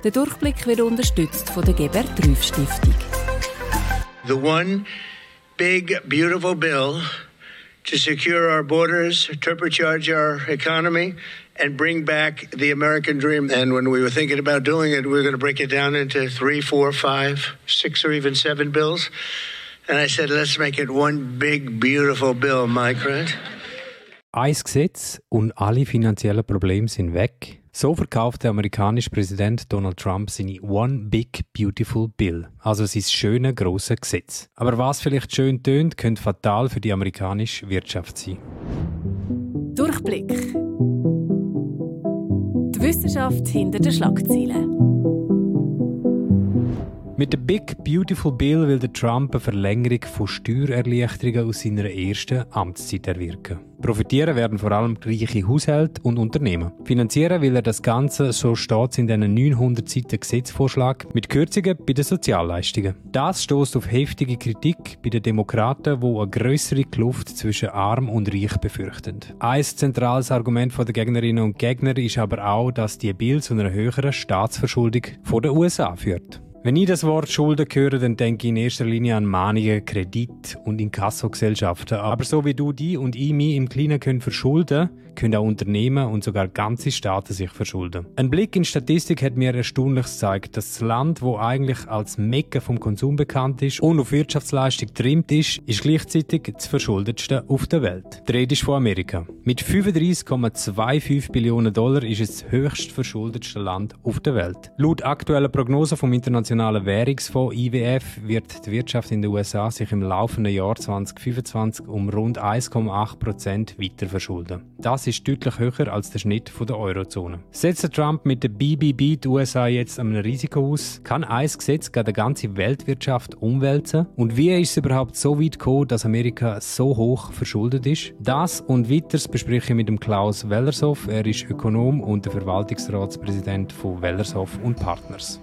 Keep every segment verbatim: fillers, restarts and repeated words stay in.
Der Durchblick wird unterstützt von der Gebert-Trüff-Stiftung. The one big, beautiful bill to secure our borders, turbocharge our economy, and bring back the American dream. And when we were thinking about doing it, we were going to break it down into three, four, five, six, or even seven bills. And I said, let's make it one big, beautiful bill, Mike, right? Ein Gesetz und alle finanziellen Probleme sind weg. So verkauft der amerikanische Präsident Donald Trump seine One Big Beautiful Bill, also sein schöne grosse Gesetz. Aber was vielleicht schön tönt, könnte fatal für die amerikanische Wirtschaft sein. Durchblick. Die Wissenschaft hinter den Schlagzeilen. Mit der Big Beautiful Bill will der Trump eine Verlängerung von Steuererleichterungen aus seiner ersten Amtszeit erwirken. Profitieren werden vor allem reiche Haushalte und Unternehmen. Finanzieren will er das Ganze, so steht es in diesen neunhundert Seiten Gesetzvorschlag, mit Kürzungen bei den Sozialleistungen. Das stößt auf heftige Kritik bei den Demokraten, die eine grössere Kluft zwischen Arm und Reich befürchten. Ein zentrales Argument der Gegnerinnen und Gegner ist aber auch, dass die Bill zu einer höheren Staatsverschuldung der U S A führt. Wenn ich das Wort Schulden höre, dann denke ich in erster Linie an Mahnungen, Kredit- und Inkassogesellschaften. Aber so wie du die und ich mich im Kleinen können verschulden, können auch Unternehmen und sogar ganze Staaten sich verschulden. Ein Blick in Statistik hat mir Erstaunliches gezeigt, dass das Land, das eigentlich als Mekka vom Konsum bekannt ist und auf Wirtschaftsleistung getrimmt ist, ist gleichzeitig das verschuldetste auf der Welt. Die Rede ist von Amerika. Mit fünfunddreissig Komma fünfundzwanzig Billionen Dollar ist es das höchst verschuldetste Land auf der Welt. Laut aktuellen Prognosen vom Internationalen Währungsfonds I W F wird die Wirtschaft in den U S A sich im laufenden Jahr zwanzig fünfundzwanzig um rund eins Komma acht Prozent weiter verschulden. Das ist deutlich höher als der Schnitt der Eurozone. Setzt Trump mit der B B B die U S A jetzt an einem Risiko aus? Kann ein Gesetz gegen die ganze Weltwirtschaft umwälzen? Und wie ist es überhaupt so weit gekommen, dass Amerika so hoch verschuldet ist? Das und weiteres bespreche ich mit dem Klaus Wellershoff. Er ist Ökonom und der Verwaltungsratspräsident von Wellershoff und Partners.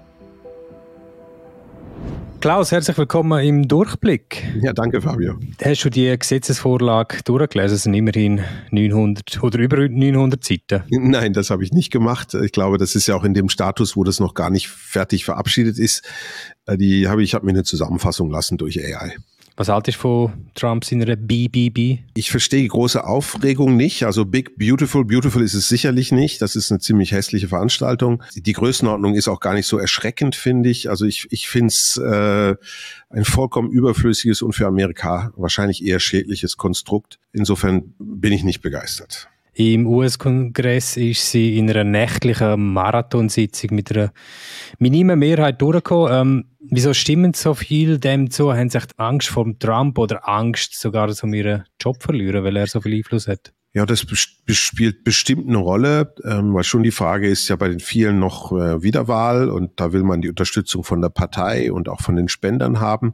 Klaus, herzlich willkommen im Durchblick. Ja, danke Fabio. Hast du die Gesetzesvorlage durchgelesen? Es sind immerhin neunhundert oder über neunhundert Seiten. Nein, das habe ich nicht gemacht. Ich glaube, das ist ja auch in dem Status, wo das noch gar nicht fertig verabschiedet ist. Die habe ich, ich habe mir eine Zusammenfassung lassen durch A I. Was haltest du von Trump seiner B B B? Ich verstehe die große Aufregung nicht. Also Big Beautiful, Beautiful ist es sicherlich nicht. Das ist eine ziemlich hässliche Veranstaltung. Die Größenordnung ist auch gar nicht so erschreckend, finde ich. Also ich, ich finde es äh, ein vollkommen überflüssiges und für Amerika wahrscheinlich eher schädliches Konstrukt. Insofern bin ich nicht begeistert. Im U S-Kongress ist sie in einer nächtlichen Marathonsitzung mit einer minimen Mehrheit durchgekommen. Ähm, wieso stimmen so viel dem zu? Haben sie echt Angst vor Trump oder Angst sogar, um ihren Job verlieren, weil er so viel Einfluss hat? Ja, das spielt bestimmt eine Rolle, ähm, weil schon die Frage ist ja bei den vielen noch äh, Wiederwahl und da will man die Unterstützung von der Partei und auch von den Spendern haben.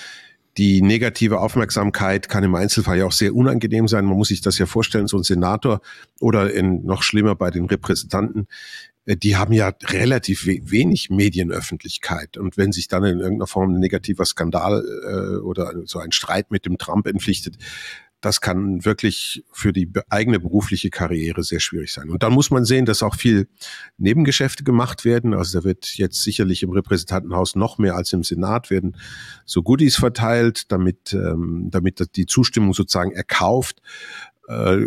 Die negative Aufmerksamkeit kann im Einzelfall ja auch sehr unangenehm sein. Man muss sich das ja vorstellen, so ein Senator oder in, noch schlimmer bei den Repräsentanten, die haben ja relativ wenig Medienöffentlichkeit. Und wenn sich dann in irgendeiner Form ein negativer Skandal äh, oder so ein Streit mit dem Trump entpflichtet, das kann wirklich für die eigene berufliche Karriere sehr schwierig sein. Und dann muss man sehen, dass auch viel Nebengeschäfte gemacht werden. Also da wird jetzt sicherlich im Repräsentantenhaus noch mehr als im Senat werden so Goodies verteilt, damit, ähm, damit die Zustimmung sozusagen erkauft. Äh,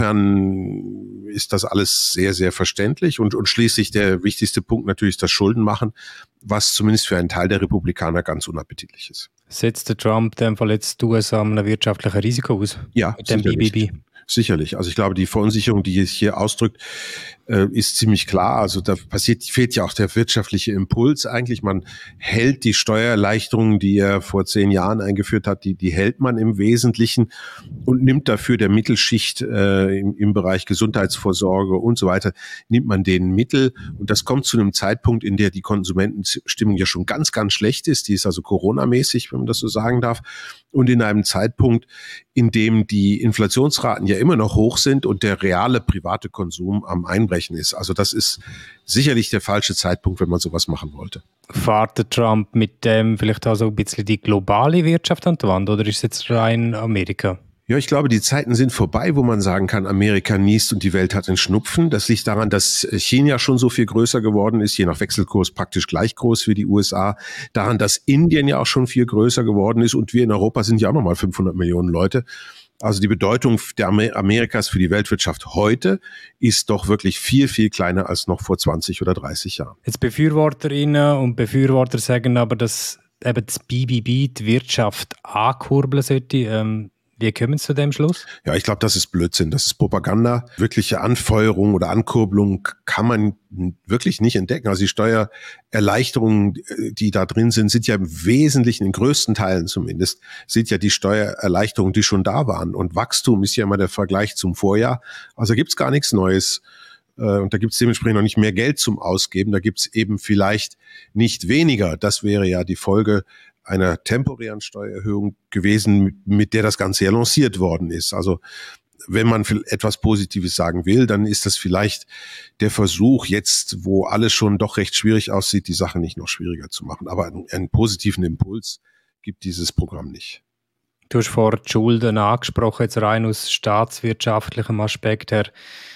insofern ist das alles sehr, sehr verständlich. Und, und schließlich der wichtigste Punkt natürlich das Schuldenmachen, was zumindest für einen Teil der Republikaner ganz unappetitlich ist. Setzt der Trump in dem Fall jetzt die U S A einem wirtschaftlichen Risiko aus? Ja, mit dem B B B? Sicherlich. Also ich glaube, die Verunsicherung, die es hier ausdrückt, äh, ist ziemlich klar. Also da passiert, fehlt ja auch der wirtschaftliche Impuls eigentlich. Man hält die Steuererleichterungen, die er vor zehn Jahren eingeführt hat, die, die hält man im Wesentlichen und nimmt dafür der Mittelschicht äh, im, im Bereich Gesundheitsvorsorge und so weiter, nimmt man denen Mittel. Und das kommt zu einem Zeitpunkt, in der die Konsumentenstimmung ja schon ganz, ganz schlecht ist. Die ist also Corona-mäßig, wenn man das so sagen darf. Und in einem Zeitpunkt, in dem die Inflationsraten ja immer noch hoch sind und der reale private Konsum am Einbrechen ist. Also das ist sicherlich der falsche Zeitpunkt, wenn man sowas machen wollte. Fährt der Trump mit dem vielleicht auch so ein bisschen die globale Wirtschaft an die Wand oder ist es jetzt rein Amerika? Ja, ich glaube, die Zeiten sind vorbei, wo man sagen kann, Amerika niest und die Welt hat einen Schnupfen. Das liegt daran, dass China schon so viel größer geworden ist, je nach Wechselkurs praktisch gleich groß wie die U S A. Daran, dass Indien ja auch schon viel größer geworden ist und wir in Europa sind ja auch nochmal fünfhundert Millionen Leute. Also die Bedeutung der Amerikas für die Weltwirtschaft heute ist doch wirklich viel, viel kleiner als noch vor zwanzig oder dreißig Jahren. Jetzt Befürworterinnen und Befürworter sagen aber, dass eben das B B B die Wirtschaft ankurbeln sollte. Ähm Wie kommen Sie zu dem Schluss? Ja, ich glaube, das ist Blödsinn. Das ist Propaganda. Wirkliche Anfeuerung oder Ankurbelung kann man wirklich nicht entdecken. Also die Steuererleichterungen, die da drin sind, sind ja im Wesentlichen, in größten Teilen zumindest, sind ja die Steuererleichterungen, die schon da waren. Und Wachstum ist ja immer der Vergleich zum Vorjahr. Also gibt's gar nichts Neues. Und da gibt's dementsprechend noch nicht mehr Geld zum Ausgeben. Da gibt's eben vielleicht nicht weniger. Das wäre ja die Folge einer temporären Steuererhöhung gewesen, mit der das Ganze ja lanciert worden ist. Also wenn man etwas Positives sagen will, dann ist das vielleicht der Versuch jetzt, wo alles schon doch recht schwierig aussieht, die Sache nicht noch schwieriger zu machen. Aber einen positiven Impuls gibt dieses Programm nicht. Du hast vorhin die Schulden angesprochen, jetzt rein aus staatswirtschaftlichem Aspekt her.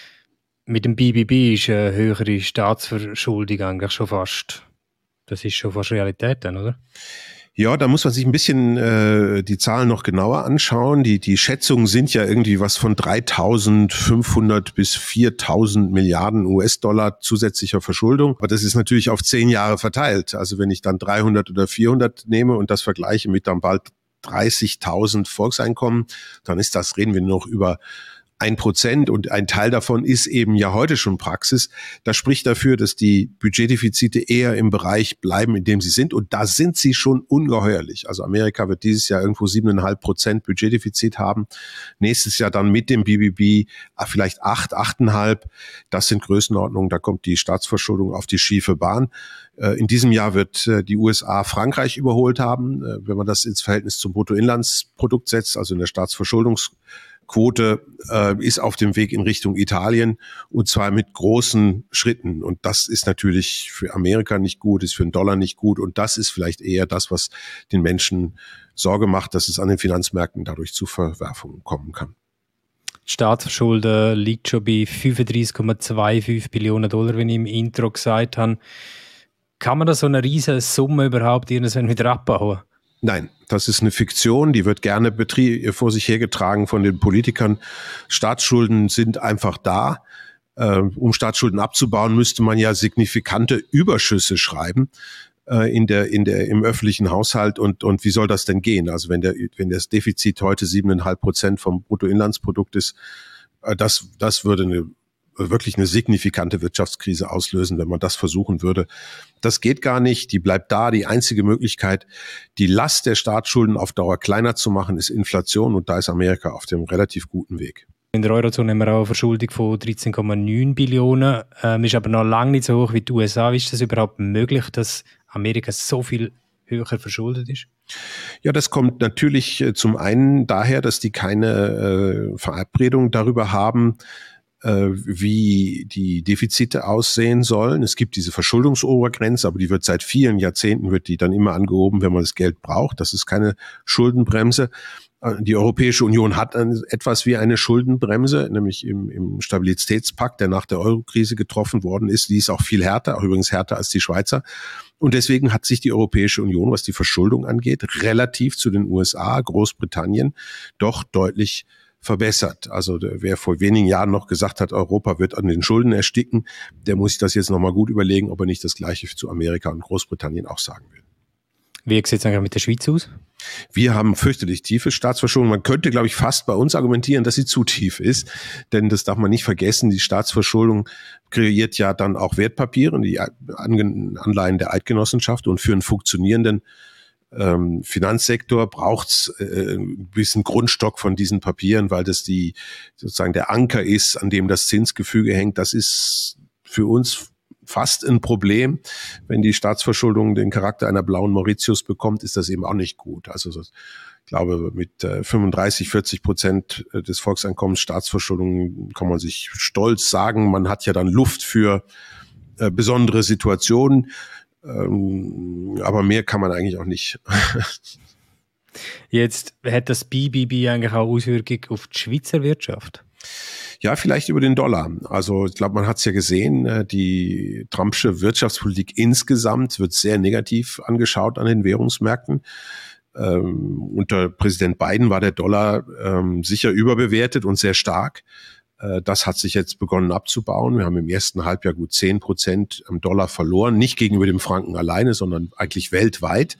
Mit dem B B B ist eine höhere Staatsverschuldung eigentlich schon fast, das ist schon fast Realität dann, oder? Ja, da muss man sich ein bisschen äh, die Zahlen noch genauer anschauen. Die die Schätzungen sind ja irgendwie was von dreitausendfünfhundert bis viertausend Milliarden U S-Dollar zusätzlicher Verschuldung. Aber das ist natürlich auf zehn Jahre verteilt. Also wenn ich dann dreihundert oder vierhundert nehme und das vergleiche mit dann bald dreißigtausend Volkseinkommen, dann ist das, reden wir noch über ein Prozent und ein Teil davon ist eben ja heute schon Praxis. Das spricht dafür, dass die Budgetdefizite eher im Bereich bleiben, in dem sie sind. Und da sind sie schon ungeheuerlich. Also Amerika wird dieses Jahr irgendwo siebeneinhalb Prozent Budgetdefizit haben. Nächstes Jahr dann mit dem B B B vielleicht acht, achteinhalb. Das sind Größenordnungen. Da kommt die Staatsverschuldung auf die schiefe Bahn. In diesem Jahr wird die U S A Frankreich überholt haben. Wenn man das ins Verhältnis zum Bruttoinlandsprodukt setzt, also in der Staatsverschuldungsquote, äh, ist auf dem Weg in Richtung Italien und zwar mit großen Schritten. Und das ist natürlich für Amerika nicht gut, ist für den Dollar nicht gut. Und das ist vielleicht eher das, was den Menschen Sorge macht, dass es an den Finanzmärkten dadurch zu Verwerfungen kommen kann. Die Staatsverschuldung liegt schon bei fünfunddreißig Komma fünfundzwanzig Billionen Dollar, wie ich im Intro gesagt habe. Kann man da so eine riesige Summe überhaupt irgendwann wieder abbauen? Nein, das ist eine Fiktion, die wird gerne betrie- vor sich hergetragen von den Politikern. Staatsschulden sind einfach da. Äh, um Staatsschulden abzubauen, müsste man ja signifikante Überschüsse schreiben äh, in der, in der, im öffentlichen Haushalt. Und, und wie soll das denn gehen? Also wenn der, wenn das Defizit heute siebeneinhalb Prozent vom Bruttoinlandsprodukt ist, äh, das, das würde eine wirklich eine signifikante Wirtschaftskrise auslösen, wenn man das versuchen würde. Das geht gar nicht. Die bleibt da. Die einzige Möglichkeit, die Last der Staatsschulden auf Dauer kleiner zu machen, ist Inflation. Und da ist Amerika auf dem relativ guten Weg. In der Eurozone haben wir auch eine Verschuldung von dreizehn Komma neun Billionen. Ähm, ist aber noch lange nicht so hoch wie die U S A. Wie ist das überhaupt möglich, dass Amerika so viel höher verschuldet ist? Ja, das kommt natürlich äh, zum einen daher, dass die keine äh, Verabredung darüber haben, wie die Defizite aussehen sollen. Es gibt diese Verschuldungsobergrenze, aber die wird seit vielen Jahrzehnten, wird die dann immer angehoben, wenn man das Geld braucht. Das ist keine Schuldenbremse. Die Europäische Union hat etwas wie eine Schuldenbremse, nämlich im, im Stabilitätspakt, der nach der Eurokrise getroffen worden ist. Die ist auch viel härter, auch übrigens härter als die Schweizer. Und deswegen hat sich die Europäische Union, was die Verschuldung angeht, relativ zu den U S A, Großbritannien, doch deutlich verbessert. Also wer vor wenigen Jahren noch gesagt hat, Europa wird an den Schulden ersticken, der muss sich das jetzt nochmal gut überlegen, ob er nicht das Gleiche zu Amerika und Großbritannien auch sagen will. Wie sieht es eigentlich mit der Schweiz aus? Wir haben fürchterlich tiefe Staatsverschuldung. Man könnte, glaube ich, fast bei uns argumentieren, dass sie zu tief ist. Denn das darf man nicht vergessen, die Staatsverschuldung kreiert ja dann auch Wertpapiere, die Anleihen der Eidgenossenschaft. Und für einen funktionierenden Ähm, Finanzsektor braucht's äh, ein bisschen Grundstock von diesen Papieren, weil das die sozusagen der Anker ist, an dem das Zinsgefüge hängt. Das ist für uns fast ein Problem. Wenn die Staatsverschuldung den Charakter einer blauen Mauritius bekommt, ist das eben auch nicht gut. Also ich glaube, mit äh, fünfunddreißig, vierzig Prozent des Volkseinkommens Staatsverschuldung kann man sich stolz sagen, man hat ja dann Luft für äh, besondere Situationen. Aber mehr kann man eigentlich auch nicht. Jetzt hat das B B B eigentlich auch Auswirkungen auf die Schweizer Wirtschaft? Ja, vielleicht über den Dollar. Also ich glaube, man hat es ja gesehen, die Trumpsche Wirtschaftspolitik insgesamt wird sehr negativ angeschaut an den Währungsmärkten. Ähm, unter Präsident Biden war der Dollar ähm, sicher überbewertet und sehr stark. Äh, das hat sich jetzt begonnen abzubauen. Wir haben im ersten Halbjahr gut zehn Prozent am Dollar verloren, nicht gegenüber dem Franken alleine, sondern eigentlich weltweit.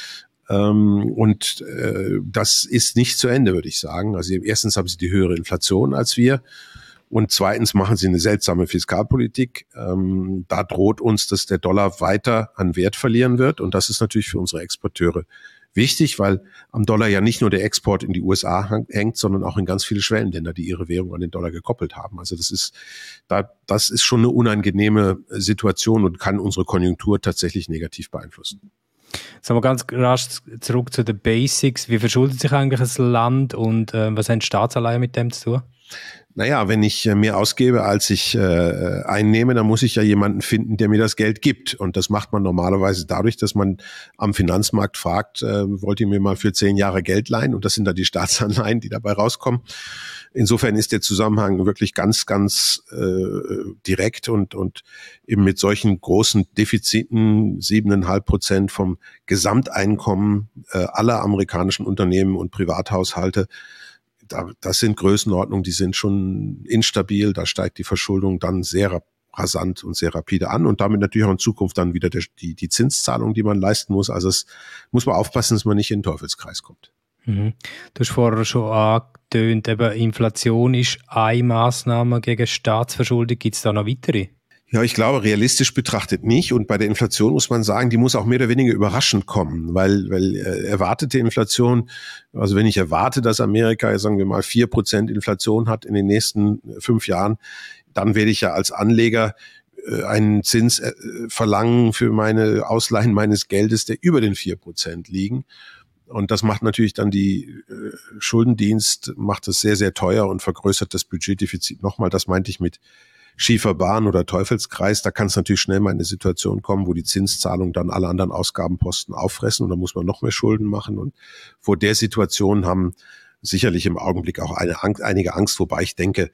Und äh, das ist nicht zu Ende, würde ich sagen. Also erstens haben sie die höhere Inflation als wir und zweitens machen sie eine seltsame Fiskalpolitik. Ähm, da droht uns, dass der Dollar weiter an Wert verlieren wird und das ist natürlich für unsere Exporteure wichtig, weil am Dollar ja nicht nur der Export in die U S A hängt, sondern auch in ganz viele Schwellenländer, die ihre Währung an den Dollar gekoppelt haben. Also das ist da, das ist schon eine unangenehme Situation und kann unsere Konjunktur tatsächlich negativ beeinflussen. Sagen wir ganz rasch zurück zu den Basics. Wie verschuldet sich eigentlich ein Land und äh, was haben Staatsanleihen mit dem zu tun? Naja, wenn ich äh, mehr ausgebe, als ich äh, einnehme, dann muss ich ja jemanden finden, der mir das Geld gibt. Und das macht man normalerweise dadurch, dass man am Finanzmarkt fragt, äh, wollt ihr mir mal für zehn Jahre Geld leihen? Und das sind dann die Staatsanleihen, die dabei rauskommen. Insofern ist der Zusammenhang wirklich ganz, ganz äh, direkt und und eben mit solchen großen Defiziten, siebeneinhalb Prozent vom Gesamteinkommen äh, aller amerikanischen Unternehmen und Privathaushalte, da, das sind Größenordnungen, die sind schon instabil, da steigt die Verschuldung dann sehr rasant und sehr rapide an und damit natürlich auch in Zukunft dann wieder der, die, die Zinszahlung, die man leisten muss. Also es muss man aufpassen, dass man nicht in den Teufelskreis kommt. Mhm. Du hast vorher schon angetönt, eben Inflation ist eine Massnahme gegen Staatsverschuldung. Gibt es da noch weitere? Ja, ich glaube, realistisch betrachtet nicht. Und bei der Inflation muss man sagen, die muss auch mehr oder weniger überraschend kommen, weil, weil äh, erwartete Inflation, also wenn ich erwarte, dass Amerika, sagen wir mal, vier Prozent Inflation hat in den nächsten fünf Jahren, dann werde ich ja als Anleger äh, einen Zins äh, verlangen für meine Ausleihen meines Geldes, der über den vier Prozent liegen. Und das macht natürlich dann die äh, Schuldendienst, macht es sehr, sehr teuer und vergrößert das Budgetdefizit nochmal. Das meinte ich mit schiefer Bahn oder Teufelskreis. Da kann es natürlich schnell mal in eine Situation kommen, wo die Zinszahlungen dann alle anderen Ausgabenposten auffressen und dann muss man noch mehr Schulden machen. Und vor der Situation haben sicherlich im Augenblick auch eine, einige Angst, wobei ich denke,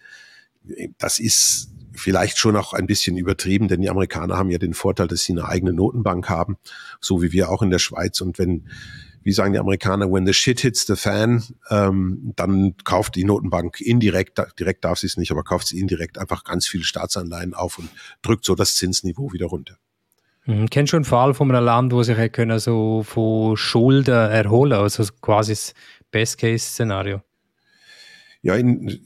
das ist vielleicht schon auch ein bisschen übertrieben, denn die Amerikaner haben ja den Vorteil, dass sie eine eigene Notenbank haben, so wie wir auch in der Schweiz. Und wenn, wie sagen die Amerikaner, when the shit hits the fan, ähm, dann kauft die Notenbank indirekt, direkt darf sie es nicht, aber kauft sie indirekt einfach ganz viele Staatsanleihen auf und drückt so das Zinsniveau wieder runter. Mhm. Kennst du einen Fall von einem Land, wo sich können so von Schulden erholen, also quasi das Best-Case-Szenario? Ja, in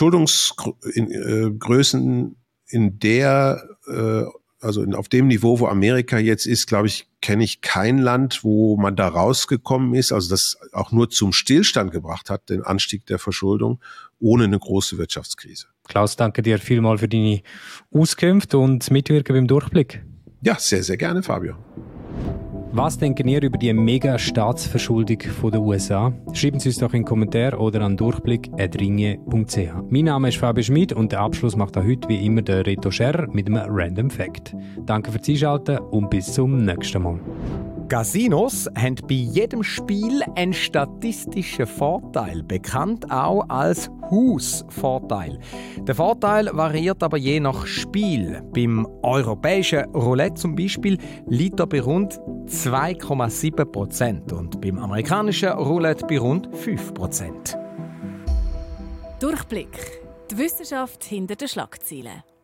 Verschuldungsgrößen in der, äh, also in, auf dem Niveau, wo Amerika jetzt ist, glaube ich, kenne ich kein Land, wo man da rausgekommen ist, also das auch nur zum Stillstand gebracht hat, den Anstieg der Verschuldung, ohne eine große Wirtschaftskrise. Klaus, danke dir vielmals für deine Auskünfte und das Mitwirken beim Durchblick. Ja, sehr, sehr gerne, Fabio. Was denken ihr über die Mega-Staatsverschuldung der U S A? Schreiben Sie es doch in den Kommentar oder an durchblick at ringe punkt c h. Mein Name ist Fabio Schmid und den Abschluss macht auch heute wie immer der Reto Scherrer mit einem Random Fact. Danke fürs Einschalten und bis zum nächsten Mal. Casinos haben bei jedem Spiel einen statistischen Vorteil, bekannt auch als Hausvorteil. Der Vorteil variiert aber je nach Spiel. Beim europäischen Roulette zum Beispiel liegt er bei rund zwei Komma sieben Prozent und beim amerikanischen Roulette bei rund fünf Prozent. Durchblick. Die Wissenschaft hinter den Schlagzeilen.